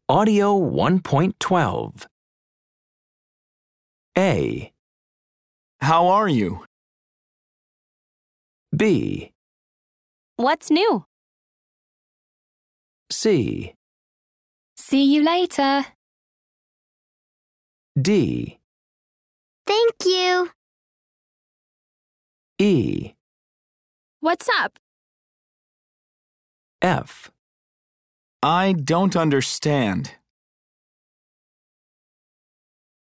Audio 1.12. A. How are you? B. What's new? C. See you later. D. Thank you. E. What's up? F. I don't understand.